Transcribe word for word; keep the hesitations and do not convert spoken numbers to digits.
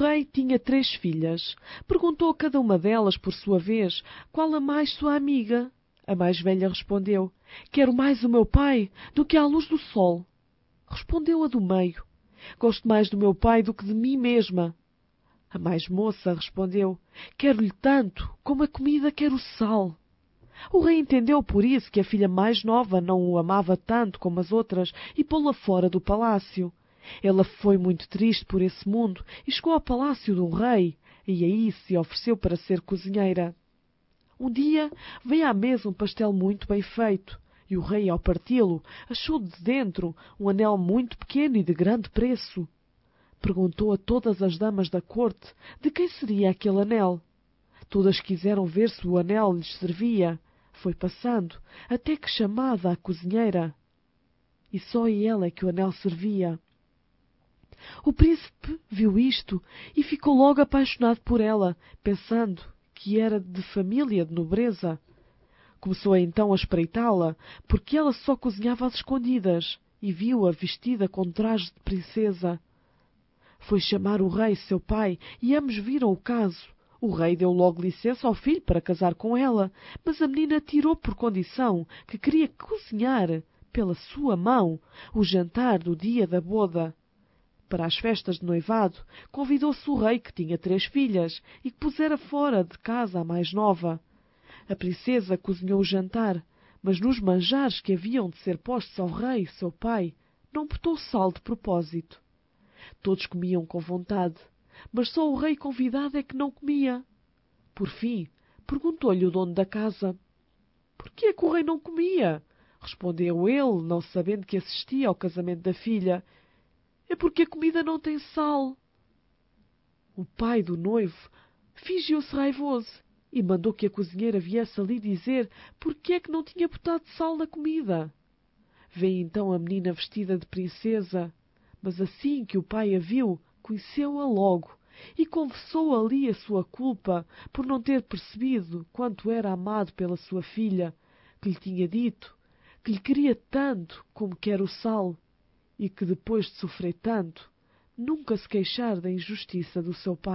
rei tinha três filhas. Perguntou a cada uma delas, por sua vez, qual a mais sua amiga. A mais velha respondeu: quero mais o meu pai do que a luz do sol. Respondeu a do meio: gosto mais do meu pai do que de mim mesma. A mais moça respondeu: quero-lhe tanto como a comida quer o sal. O rei entendeu por isso que a filha mais nova não o amava tanto como as outras e pô-la fora do palácio. Ela foi muito triste por esse mundo e chegou ao palácio do rei, e aí se ofereceu para ser cozinheira. Um dia veio à mesa um pastel muito bem feito, e o rei, ao parti-lo, achou de dentro um anel muito pequeno e de grande preço. Perguntou a todas as damas da corte de quem seria aquele anel. Todas quiseram ver se o anel lhes servia. Foi passando, até que chamada a cozinheira. E só a ela é que o anel servia. O príncipe viu isto e ficou logo apaixonado por ela, pensando que era de família de nobreza. Começou então a espreitá-la, porque ela só cozinhava às escondidas, e viu-a vestida com traje de princesa. Foi chamar o rei, seu pai, e ambos viram o caso. O rei deu logo licença ao filho para casar com ela, mas a menina tirou por condição que queria cozinhar, pela sua mão, o jantar do dia da boda. Para as festas de noivado, convidou-se o rei, que tinha três filhas, e que pusera fora de casa a mais nova. A princesa cozinhou o jantar, mas nos manjares que haviam de ser postos ao rei, seu pai, não botou sal de propósito. Todos comiam com vontade, mas só o rei convidado é que não comia. Por fim, perguntou-lhe o dono da casa: por que é que o rei não comia? Respondeu ele, não sabendo que assistia ao casamento da filha: é porque a comida não tem sal. O pai do noivo fingiu-se raivoso e mandou que a cozinheira viesse ali dizer por que é que não tinha botado sal na comida. Veio então a menina vestida de princesa, mas assim que o pai a viu, conheceu-a logo e confessou ali a sua culpa por não ter percebido quanto era amado pela sua filha, que lhe tinha dito que lhe queria tanto como quer o sal, e que depois de sofrer tanto, nunca se queixar da injustiça do seu pai.